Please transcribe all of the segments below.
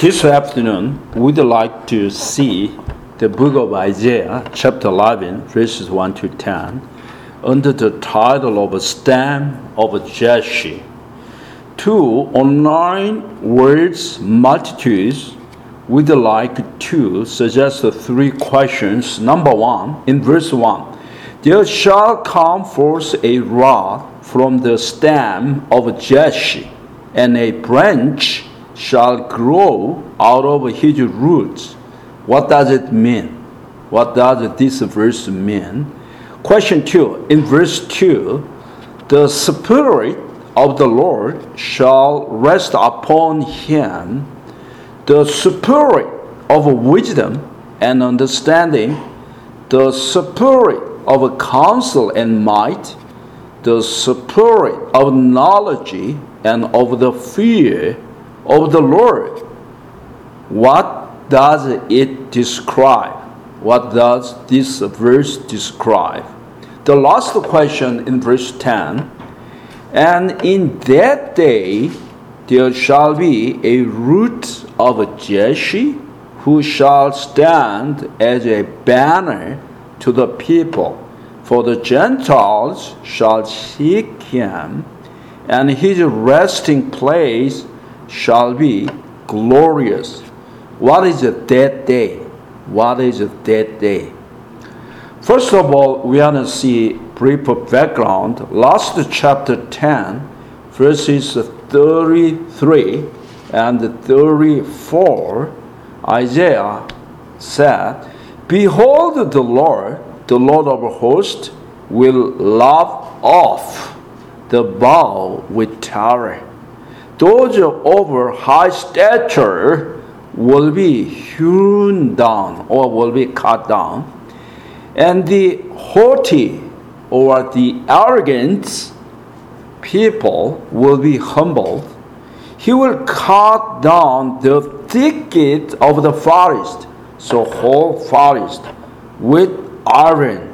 This afternoon, we'd like to see the book of Isaiah, chapter 11, verses 1 to 10, under the title of a Stem of Jesse. Two online words multitudes, we'd like to suggest three questions. Number one, in verse 1, there shall come forth a rod from the stem of Jesse, and a branch shall grow out of his roots. What does it mean? What does this verse mean? Question 2. In verse 2, the Spirit of the Lord shall rest upon him, the Spirit of wisdom and understanding, the Spirit of counsel and might, the Spirit of knowledge and of the fear of the Lord. What does it describe? What does this verse describe? The last question in verse 10, and in that day there shall be a root of Jesse, who shall stand as a banner to the people. For the Gentiles shall seek him, and his resting place shall be glorious. What is that day? What is that day? First of all, we want to see brief background. Last chapter 10, verses 33 and 34, Isaiah said, "Behold, the Lord of hosts, will lop off the bow with terror. Those over high stature will be hewn down or will be cut down, and the haughty or the arrogant people will be humbled. He will cut down the thicket of the forest, so whole forest, with iron,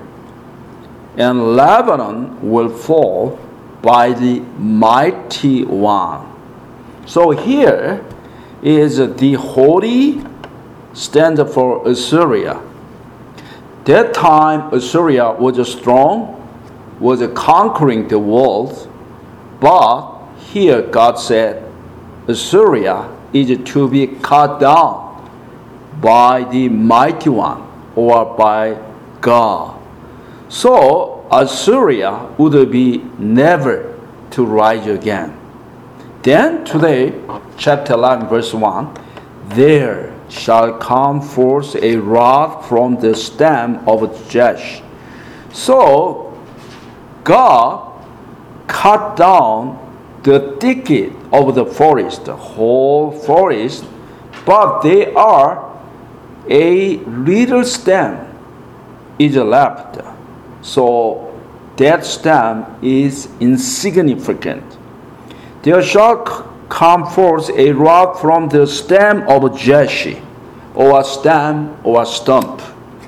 and Lebanon will fall by the mighty one." So here is the haughty, stand for Assyria. That time Assyria was strong, was conquering the world, but here God said Assyria is to be cut down by the mighty one or by God. So Assyria would be never to rise again. Then today, chapter 11, verse 1, there shall come forth a rod from the stem of Jesse. So God cut down the thicket of the forest, the whole forest, but they are a little stem is left. So that stem is insignificant. There shall come forth a rod from the stem of Jesse, or a stem or a stump.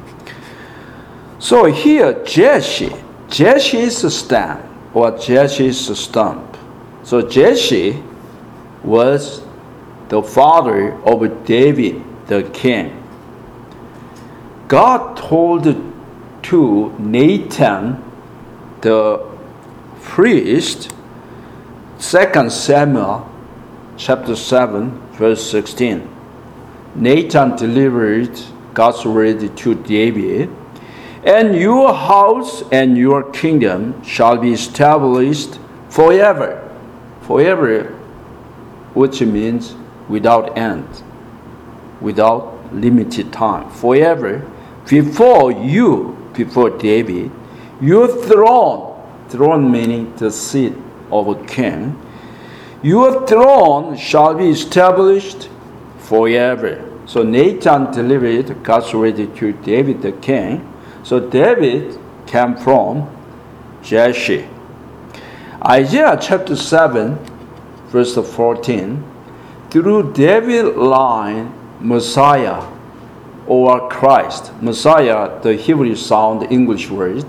So here Jesse is a stem or Jesse is a stump. So Jesse was the father of David the king. God told to Nathan the priest, 2 Samuel chapter 7, verse 16. Nathan delivered God's word to David, "And your house and your kingdom shall be established forever." Forever, which means without end, without limited time. Forever, before David, your throne meaning the seat of a king, your throne shall be established forever. So Nathan delivered God's word to David the king. So David came from Jesse. Isaiah chapter 7, verse 14, through David's line, Messiah or Christ. Messiah, the Hebrew sound English word.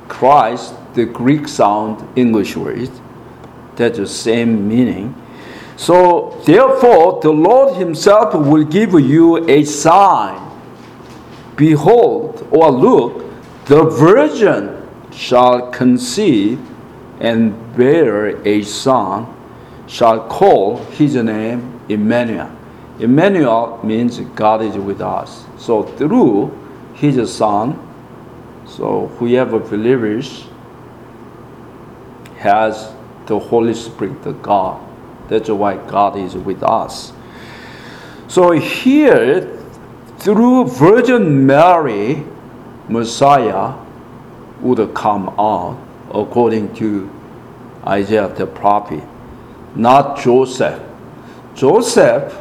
Christ, the Greek sound English word. That's the same meaning. So, therefore, the Lord himself will give you a sign. Behold, or look, the virgin shall conceive and bear a son, shall call his name Emmanuel. Emmanuel means God is with us. So through his son, so whoever believes has the Holy Spirit, the God. That's why God is with us. So here, through Virgin Mary, Messiah would come out according to Isaiah the prophet, not Joseph. Joseph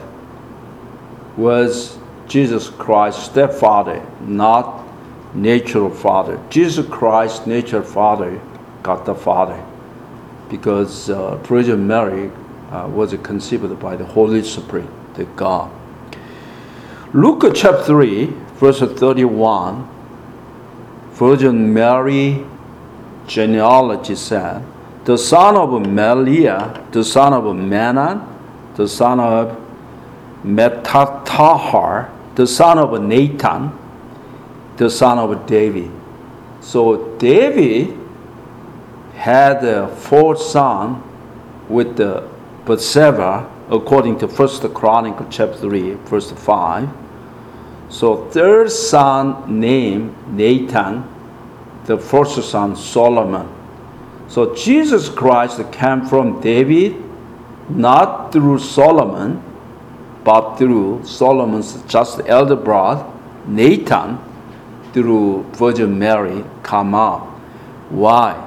was Jesus Christ's stepfather, not natural father. Jesus Christ's natural father got the father because Virgin Mary was conceived by the Holy Spirit, the God. Luke chapter 3, verse 31, Virgin Mary genealogy said, the son of Meliah, the son of Menan, the son of Metatahar, the son of Nathan, the son of David. So David had a fourth son with the Bathsheba, according to 1 Chronicles chapter 3, verse 5. So third son named Nathan, the first son Solomon. So Jesus Christ came from David, not through Solomon, but through Solomon's just elder brother, Nathan, through Virgin Mary come out. Why?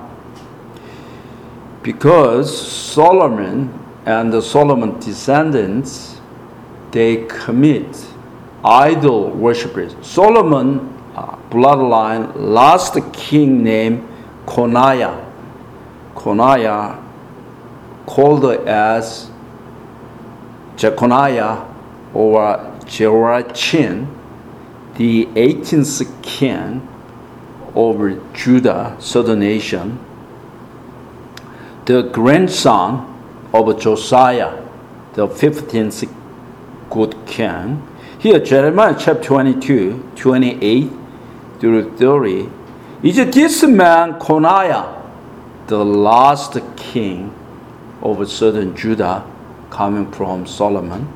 Because Solomon and the Solomon descendants, they commit idol worshipers. Solomon bloodline last king named Coniah. Coniah called as Jeconiah or Jehoiachin, the 18th king over Judah, southern nation, the grandson of Josiah, the 15th good king. Here, Jeremiah chapter 22, 28 through 30. Is this man Coniah, the last king of southern Judah, coming from Solomon?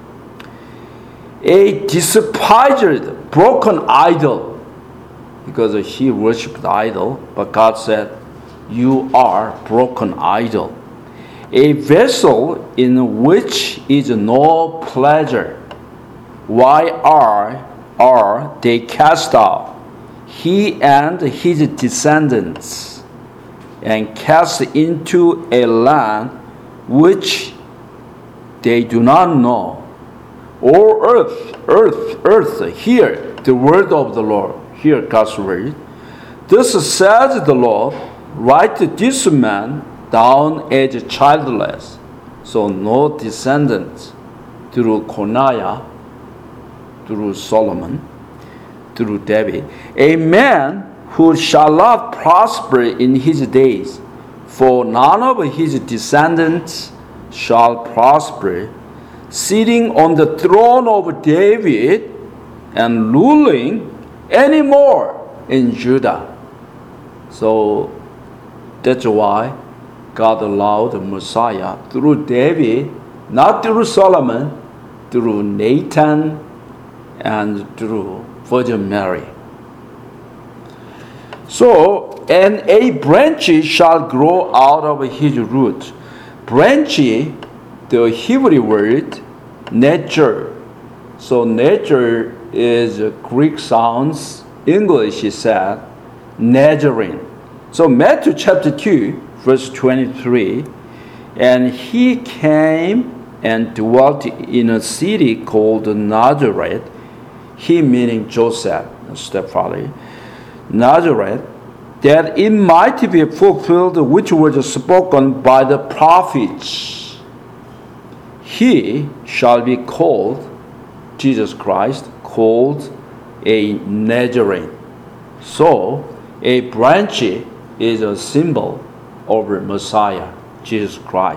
A despised, broken idol, because he worshipped idol, but God said, you are broken idol. A vessel in which is no pleasure. Why are they cast out, he and his descendants, and cast into a land which they do not know? O earth, hear the word of the Lord. Hear God's word. Thus says the Lord, write this man down as childless, so no descendants through Coniah, through Solomon, through David, a man who shall not prosper in his days, for none of his descendants shall prosper, sitting on the throne of David and ruling anymore in Judah. So that's why God allowed the Messiah through David, not through Solomon, through Nathan, and through Virgin Mary. So, and a branch shall grow out of his root. Branch, the Hebrew word, nature. So nature is Greek sounds, English is said, Nazarene. So Matthew chapter 2, verse 23, and he came and dwelt in a city called Nazareth, he meaning Joseph, stepfather, Nazareth, that it might be fulfilled which was spoken by the prophets. He shall be called, Jesus Christ, called a Nazarene. So, a branch is a symbol of Messiah, Jesus Christ.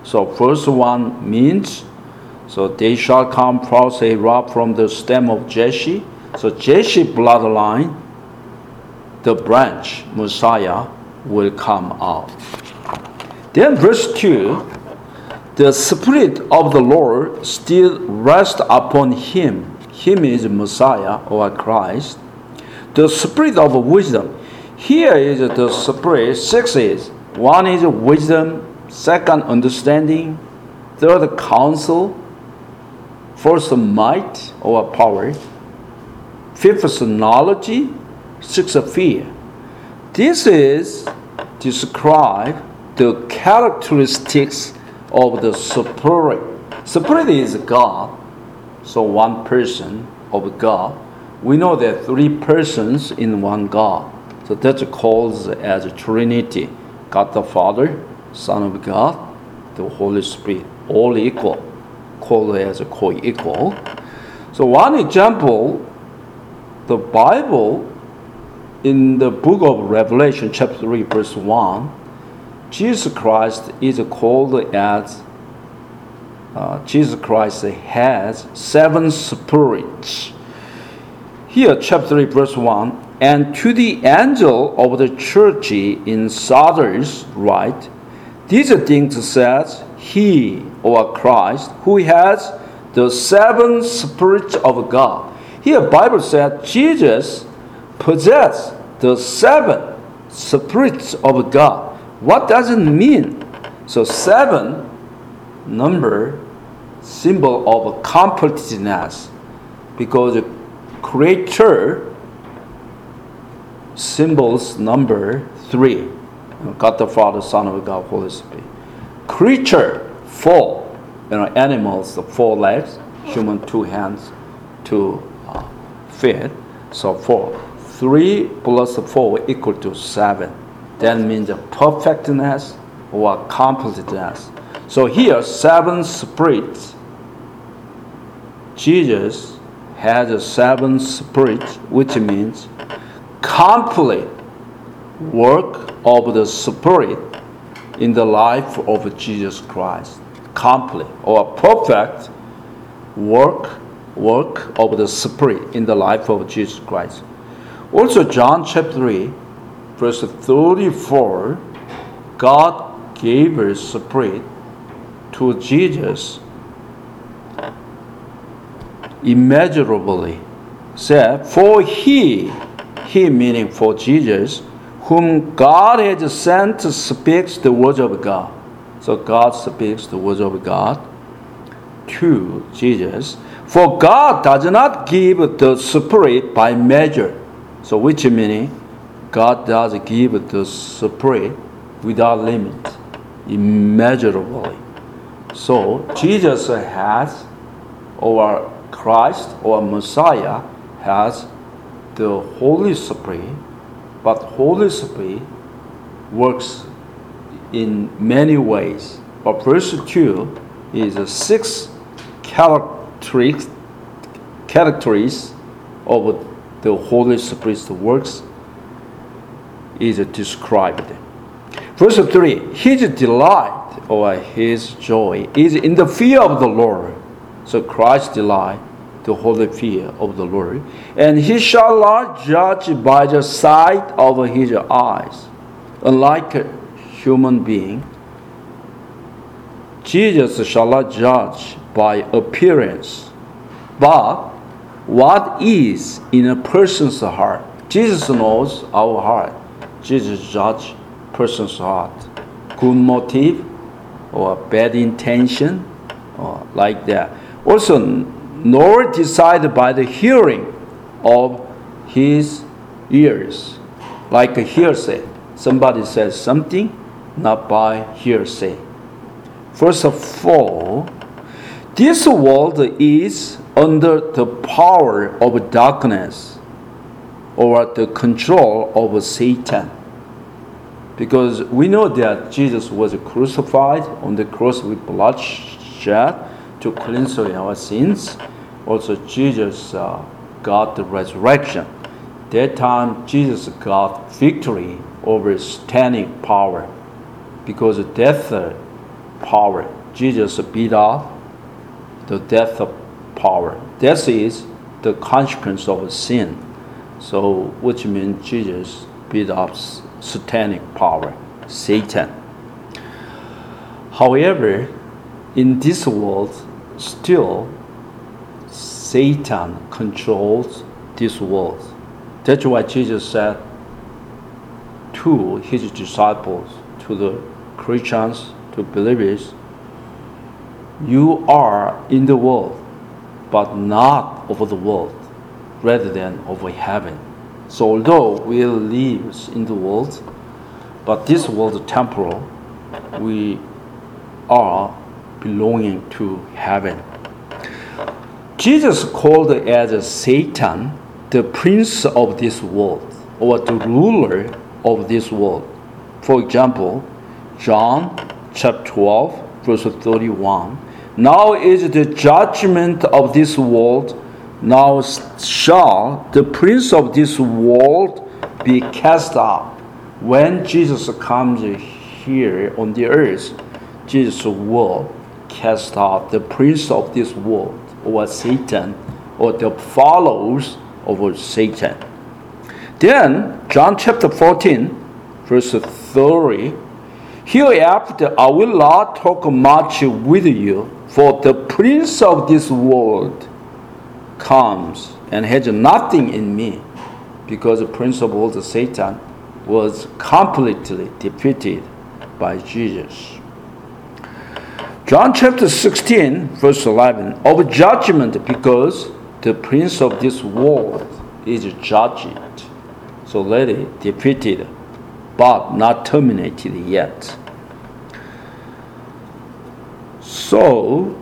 So first one means, so they shall come forth a rod from the stem of Jesse. So Jesse bloodline, the branch, Messiah, will come out. Then verse 2, the Spirit of the Lord still rests upon him. Him is Messiah or Christ. The Spirit of wisdom. Here is the Spirit. 6 is. 1 is wisdom. 2nd, understanding. 3rd, counsel. 4th, might or power. 5th, knowledge. 6th, fear. This is describe the characteristics of the Spirit. Spirit is God, so one person of God. We know that 3 persons in one God. So that's called as a Trinity. God the Father, Son of God, the Holy Spirit, all equal, called as a co-equal. So one example, the Bible in the book of Revelation, chapter 3, verse 1, Jesus Christ is called as Jesus Christ has 7 spirits. Here, chapter 3, verse 1, and to the angel of the church in Sardis write, these things says he, or Christ, who has the 7 spirits of God. Here, Bible said Jesus possess the 7 spirits of God. What does it mean? So 7 number, symbol of completeness, because creator symbols number 3. God the Father, Son of God, Holy Spirit. Creature 4. Animals 4 legs, human 2 hands, 2 feet. So 4. 3 plus 4 equal to 7. That means perfectness or completeness. So here, 7 spirits. Jesus has 7 spirits, which means complete work of the Spirit in the life of Jesus Christ. Complete or perfect work of the Spirit in the life of Jesus Christ. Also, John chapter 3, verse 34, God gave His Spirit to Jesus immeasurably. Said, for he meaning for Jesus, whom God has sent, speaks the words of God. So God speaks the words of God to Jesus. For God does not give the Spirit by measure. So which meaning God does give the Spirit without limit, immeasurably. So Jesus has, or Christ or Messiah has the Holy Spirit, but Holy Spirit works in many ways. But verse 2 is 6 characteristics of the Holy Spirit's works is described. Verse 3, his delight or his joy is in the fear of the Lord. So Christ's delight, the holy fear of the Lord. And he shall not judge by the sight of his eyes. Unlike a human being, Jesus shall not judge by appearance, but what is in a person's heart. Jesus knows our heart. Jesus judges person's heart. Good motive or bad intention or like that. Also, nor decided by the hearing of his ears, like a hearsay. Somebody says something, not by hearsay. First of all, this world is under the power of darkness or the control of Satan. Because we know that Jesus was crucified on the cross with bloodshed to cleanse away our sins. Also, Jesus got the resurrection. That time, Jesus got victory over satanic power, because death power. Jesus beat off the death of power. Death is the consequence of sin. So, which means Jesus beat off satanic power, Satan. However, in this world, still, Satan controls this world. That's why Jesus said to his disciples, to the Christians, to believers, you are in the world, but not of the world, rather than of heaven. So although we live in the world, but this world is temporal, we are belonging to heaven. Jesus called as Satan the prince of this world, or the ruler of this world. For example, John chapter 12, verse 31. Now is the judgment of this world. Now shall the prince of this world be cast out. When Jesus comes here on the earth, Jesus will cast out the prince of this world, or Satan, or the followers of Satan. Then, John chapter 14, verse 30. Hereafter I will not talk much with you, for the prince of this world comes and has nothing in me, because the prince of the world, Satan, was completely defeated by Jesus. John chapter 16, verse 11, of judgment, because the prince of this world is judged. So already defeated, but not terminated yet. So,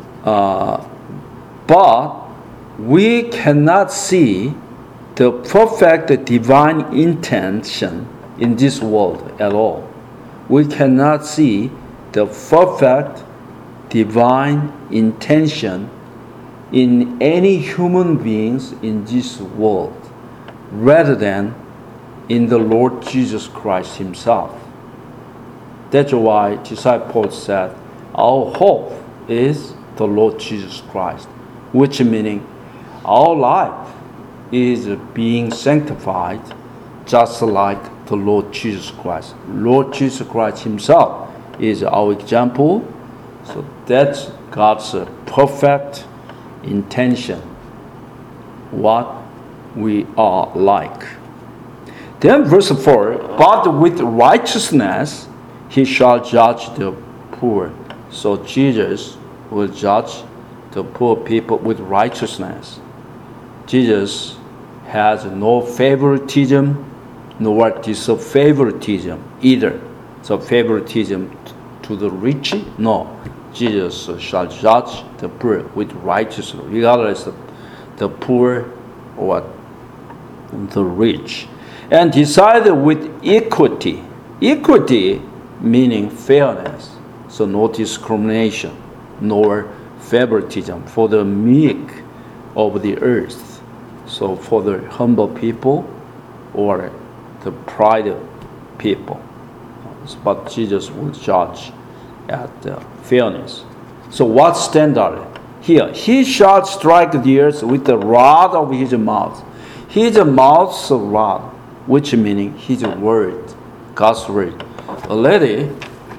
but we cannot see the perfect divine intention in this world at all. We cannot see the perfect divine intention in any human beings in this world, rather than in the Lord Jesus Christ himself. That's why disciples said, our hope is the Lord Jesus Christ, which meaning our life is being sanctified just like the Lord Jesus Christ. Lord Jesus Christ himself is our example. So that's God's perfect intention, what we are like. Then verse 4, but with righteousness he shall judge the poor. So Jesus will judge the poor people with righteousness. Jesus has no favoritism nor disfavoritism either. So favoritism to the rich? No. Jesus shall judge the poor with righteousness, regardless of the poor or the rich. And decide with equity. Equity meaning fairness. So no discrimination, nor favoritism for the meek of the earth. So for the humble people or the pride people. But Jesus will judge at fairness. So what standard? Here, he shall strike the earth with the rod of his mouth. His mouth's rod, which meaning his word, God's word. Already,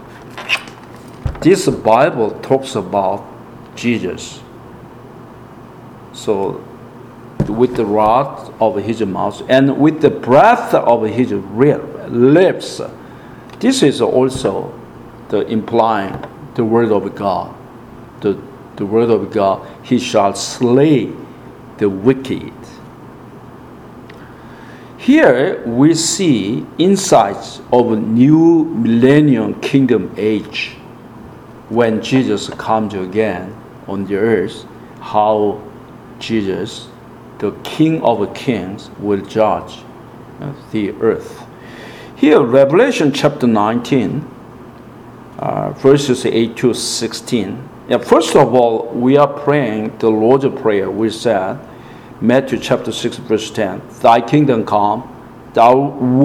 this Bible talks about Jesus. So, with the rod of his mouth and with the breath of his lips, this is also the implying the word of God. The word of God, he shall slay the wicked. Here we see insights of a new millennium kingdom age, when Jesus comes again on the earth, how Jesus, the King of Kings, will judge the earth. Here, Revelation chapter 19, verses 8 to 16. First of all, we are praying the Lord's Prayer. We said, Matthew chapter 6, verse 10, Thy kingdom come, Thy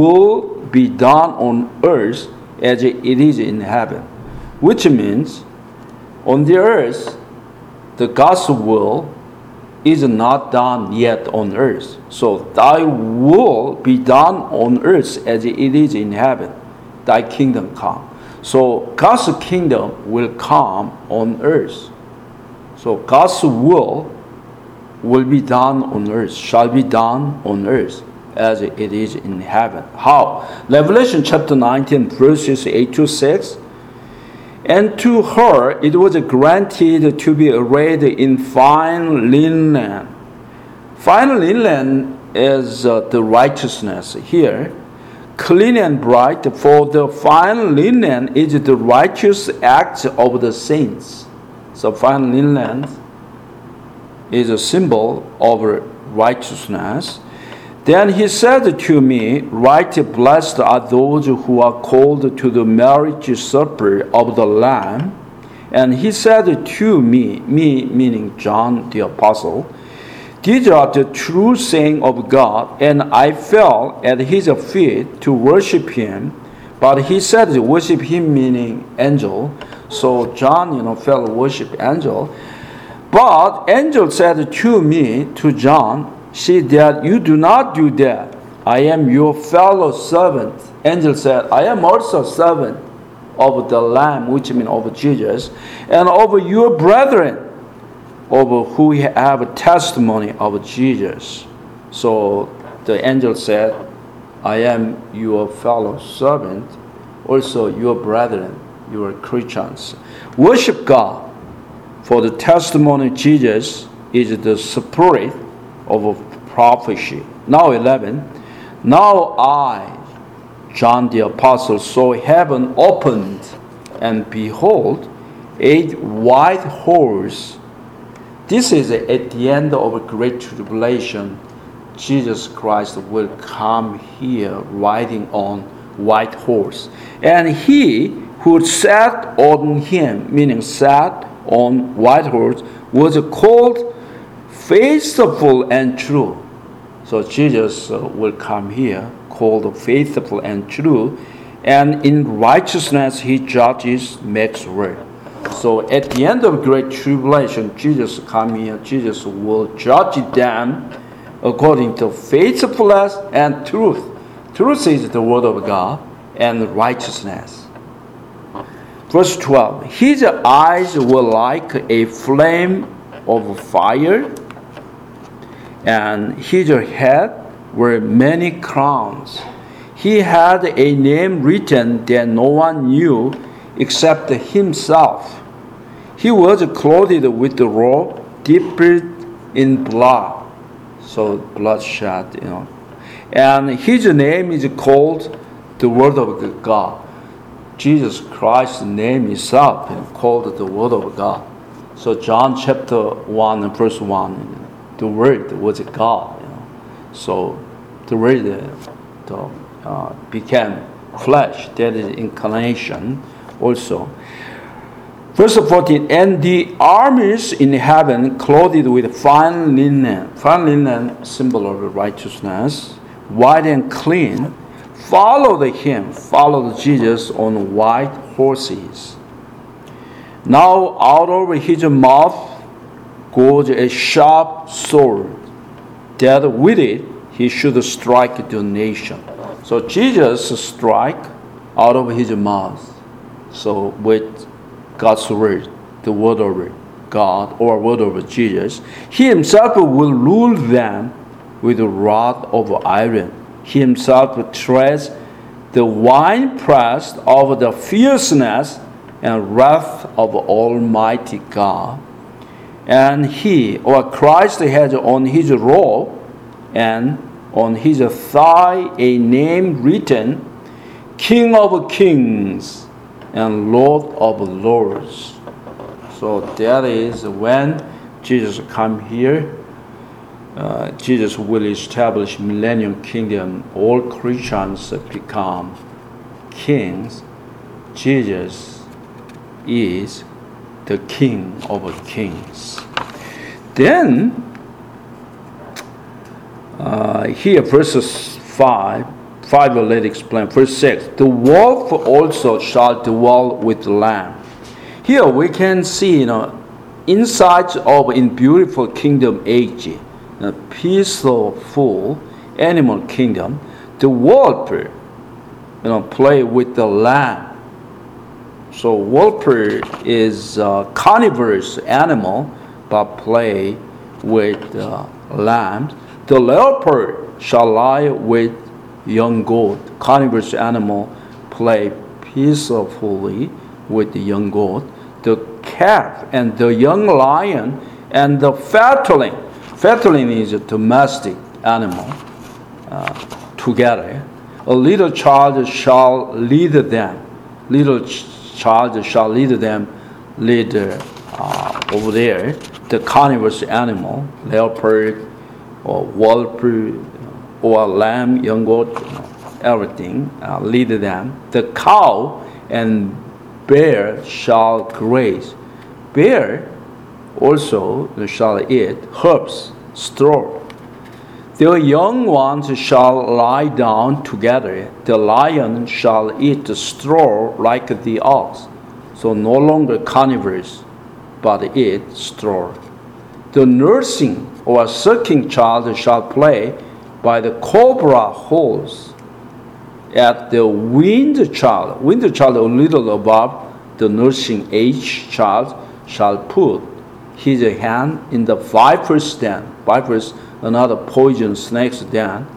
will be done on earth as it is in heaven. Which means On the earth, the God's will is not done yet on earth. So thy will be done on earth as it is in heaven. Thy kingdom come. So God's kingdom will come on earth. So God's will be done on earth, shall be done on earth as it is in heaven. How? Revelation chapter 19, verses 8 to 6. And to her it was granted to be arrayed in fine linen. Fine linen is the righteousness here. Clean and bright, for the fine linen is the righteous acts of the saints. So fine linen is a symbol of righteousness. Then he said to me, Right, blessed are those who are called to the marriage supper of the Lamb. And he said to me, meaning John the Apostle, These are the true saying of God, and I fell at his feet to worship him. But he said, worship him, meaning angel. So John, fell worship angel. But angel said to me, to John, See that you do not do that. I am your fellow servant. Angel said, I am also servant of the Lamb, which means of Jesus, and of your brethren, over who have a testimony of Jesus. So the angel said, I am your fellow servant, also your brethren, your Christians. Worship God, for the testimony of Jesus is the spirit of prophecy. Now 11. Now I, John the Apostle, saw heaven opened, and behold, 8 white horses. This is at the end of a great tribulation. Jesus Christ will come here riding on white horse. And he who sat on him, meaning sat on white horse, was called Faithful and True. So Jesus will come here called Faithful and True. And in righteousness he judges, makes right. So at the end of great tribulation, Jesus come here. Jesus will judge them according to faithfulness and truth. Truth is the word of God, and righteousness. Verse 12. His eyes were like a flame of fire, and his head were many crowns. He had a name written that no one knew except himself. He was clothed with the robe dipped in blood. So bloodshed, And his name is called the Word of God. Jesus Christ's name itself is called the Word of God. So John chapter 1 and verse 1, the Word was God. So the Word became flesh. That is incarnation also. Verse 14, and the armies in heaven clothed with fine linen. Fine linen, symbol of righteousness, white and clean, followed Jesus on white horses. Now out of his mouth goes a sharp sword, that with it he should strike the nation. So Jesus strike out of his mouth. So with God's word, the word of God or word of Jesus, he himself will rule them with a rod of iron. He himself treads the winepress of the fierceness and wrath of Almighty God. And he, or Christ, has on his robe and on his thigh a name written, King of Kings and Lord of Lords. So that is when Jesus come here, Jesus will establish millennium kingdom. All Christians become kings. Jesus is the King of Kings. Then here verses 5 will let explain. Verse 6, the wolf also shall dwell with the lamb. Here we can see, insights of in beautiful kingdom age, peaceful animal kingdom. The wolf, play with the lamb. So wolf is a carnivorous animal, but play with lambs. The leopard shall lie with young goat. Carnivorous animal play peacefully with the young goat. The calf and the young lion and the fatling. Fatling is a domestic animal together. A little child shall lead them. Little child shall lead them. Lead over there. The carnivorous animal, leopard or wolf or lamb, young goat, everything, lead them. The cow and bear shall graze. Bear also shall eat herbs, straw. The young ones shall lie down together. The lion shall eat the straw like the ox. So no longer carnivorous, but eat straw. The nursing or sucking child shall play by the cobra holes. At the weaned child a little above the nursing age child, shall put his hand in the viper's den. Vipers, another poison snake's den.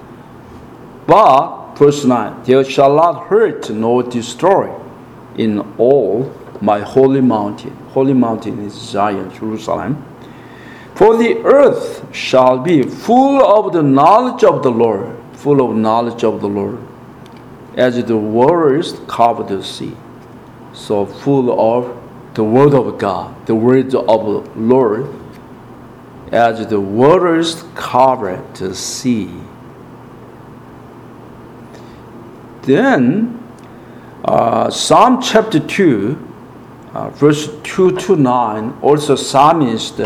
But, verse 9, there shall not hurt nor destroy in all my holy mountain. Holy mountain is Zion, Jerusalem. For the earth shall be full of the knowledge of the Lord, full of knowledge of the Lord, as the waters cover the sea. So full of the word of God, the words of the Lord, as the waters cover the sea. Then, Psalm chapter 2, verse 2 to 9, also psalmist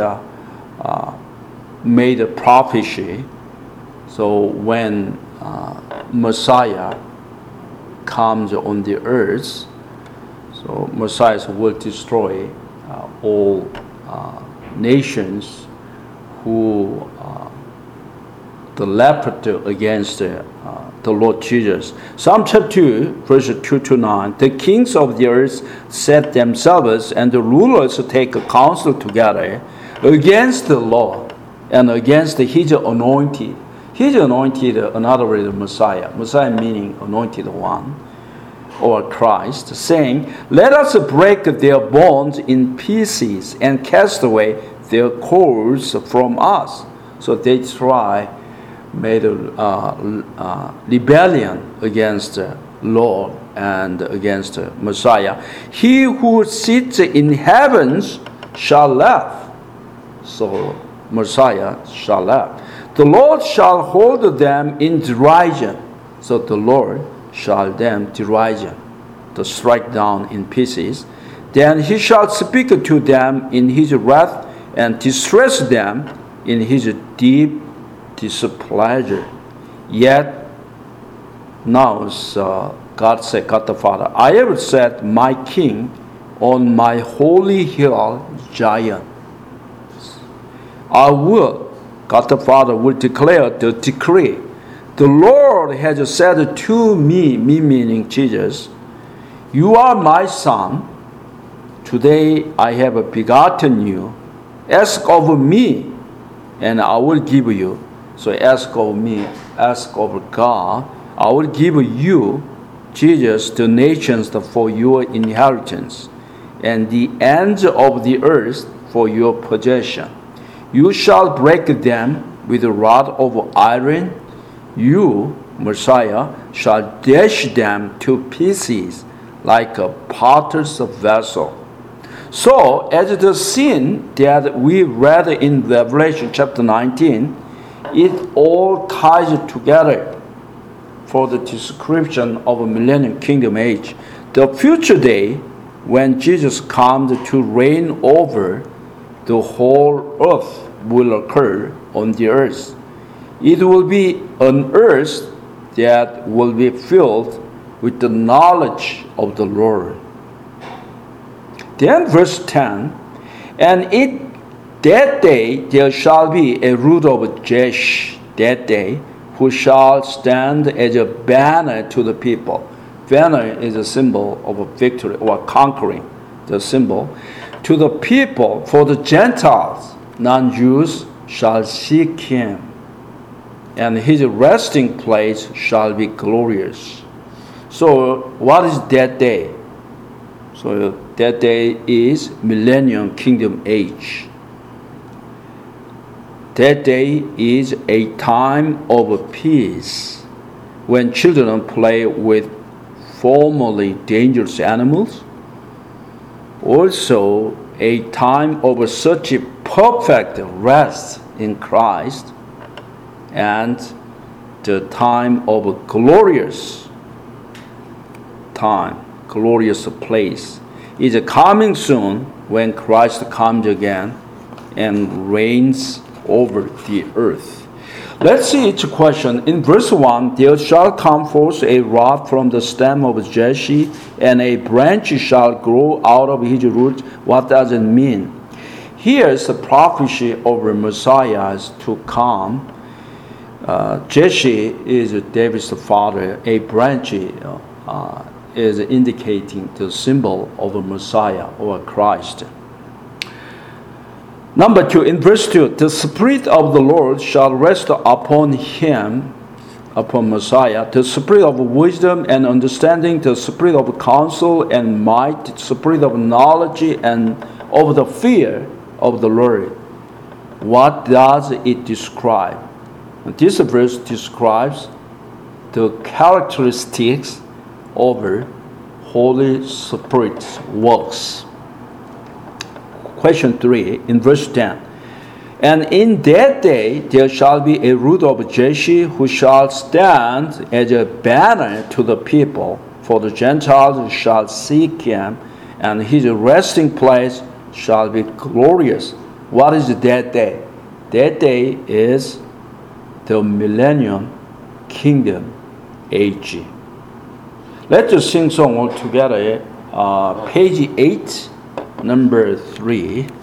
made a prophecy. So when Messiah comes on the earth, so Messiah will destroy all nations who the leopard against the Lord Jesus. Psalm chapter 2, verses 2 to 9. The kings of the earth set themselves, and the rulers take a counsel together against the Lord and against his anointed. His anointed, another word, Messiah. Messiah meaning anointed one, or Christ, saying, let us break their bones in pieces and cast away their cords from us. So they made a rebellion against the Lord and against Messiah. He who sits in heavens shall laugh. So Messiah shall laugh. The Lord shall hold them in derision. So the Lord shall them derision, to strike down in pieces. Then he shall speak to them in his wrath and distress them in his deep displeasure. Yet now God said, God the Father, I have set my king on my holy hill Zion. I will, God the Father will declare the decree. The Lord has said to me meaning Jesus, you are my son. Today I have begotten you. Ask of me, and I will give you. So ask of me, ask of God. I will give you, Jesus, the nations for your inheritance, and the ends of the earth for your possession. You shall break them with a rod of iron. You, Messiah, shall dash them to pieces like a potter's vessel. So, as the scene that we read in Revelation chapter 19, it all ties together for the description of a millennium kingdom age. The future day when Jesus comes to reign over the whole earth will occur on the earth. It will be an earth that will be filled with the knowledge of the Lord. Then verse 10, and that day there shall be a root of Jesse that day, who shall stand as a banner to the people. Banner is a symbol of a victory or conquering, the symbol. To the people, for the Gentiles, non-Jews, shall seek him, and his resting place shall be glorious. So, what is that day? So, that day is Millennium Kingdom Age. That day is a time of peace when children play with formerly dangerous animals. Also, a time of such a perfect rest in Christ, and the time of a glorious time, glorious place is coming soon when Christ comes again and reigns over the earth. Let's see each question. In verse 1, there shall come forth a rod from the stem of Jesse, and a branch shall grow out of his root. What does it mean? Here's the prophecy of Messiah to come. Jesse is David's father. A branch is indicating the symbol of a Messiah or Christ. Number 2, in verse 2, the Spirit of the Lord shall rest upon him, upon Messiah, the Spirit of wisdom and understanding, the Spirit of counsel and might, the Spirit of knowledge and of the fear of the Lord. What does it describe? This verse describes the characteristics of Holy Spirit's works. Question 3, in verse 10. And in that day there shall be a root of Jesse, who shall stand as a banner to the people, for the Gentiles shall seek him, and his resting place shall be glorious. What is that day? That day is the Millennium Kingdom Age. Let's just sing song all together. Page 8, number 3.